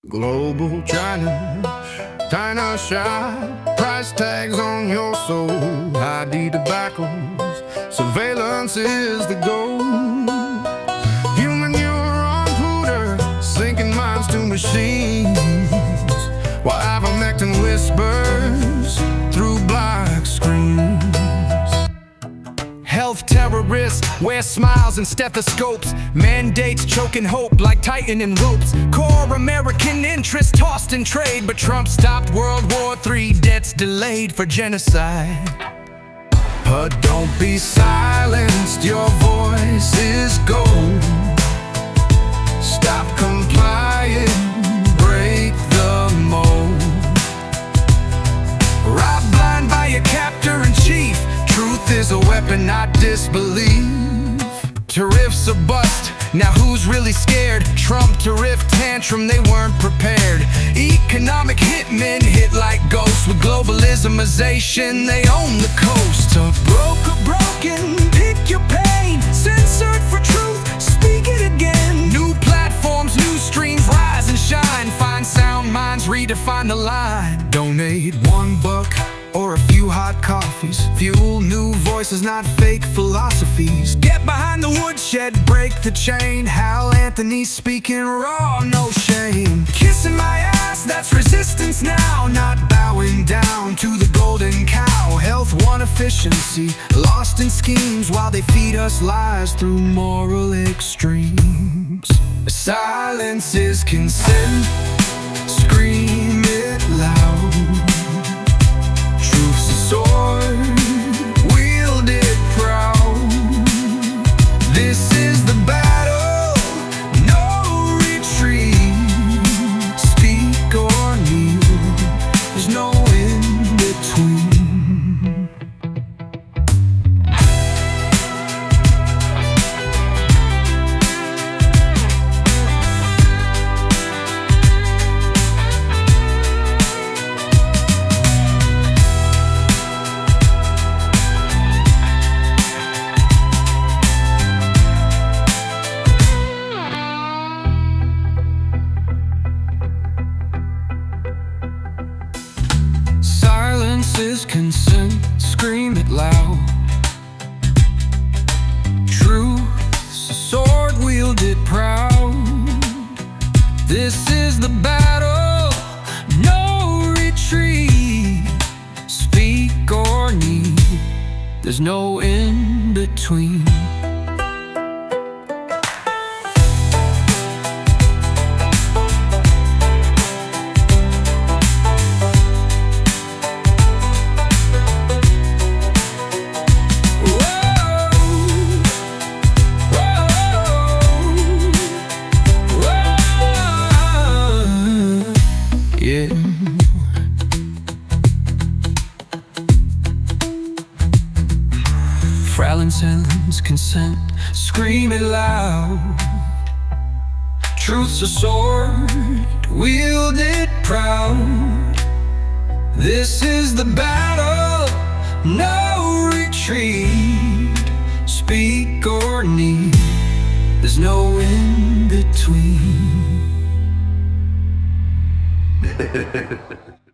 Global China shop, price tags on your soul, ID tobaccos, surveillance is the goal. Human neuron pooter, sinking minds to machines, while ivermectin whispers through black screens. Health terrorists wear smiles and stethoscopes, mandates choking hope like tightening ropes. Core American interests tossed in trade, but Trump stopped World War III, debts delayed for genocide. But don't be silenced, your voice is gold. Stop complying, break the mold. Robbed blind by your captor-in-chief, truth is a weapon, not disbelief. Tariffs are bust, now who's really scared? Trump tariff tantrum, they weren't prepared. Economic hitmen hit like ghosts. With globalismization, they own the coast. A broken, pick your pain. Censored for truth, speak it again. New platforms, new streams, rise and shine. Find sound minds, redefine the line. Donate $1 or a few hot coffees. Fuel new voices, not fake philosophies. Get behind the woodshed, break the chain. Hal Anthony speaking raw, no shame. Kissing my ass, that's resistance now. Not bowing down to the golden cow. Health one efficiency, lost in schemes, while they feed us lies through moral extremes. Silence is consent, scream it loud. Truth's a sword, wield it proud. This is the battle, no retreat. Speak or kneel, there's no in between. Silence is consent, scream it loud. Truth's a sword, wield it proud. This is the battle, no retreat. Speak or kneel, there's no in between. Yeah. Frowning silence, consent, scream it loud. Truth's a sword, wield it proud. This is the battle, no retreat. Speak or kneel, there's no in between.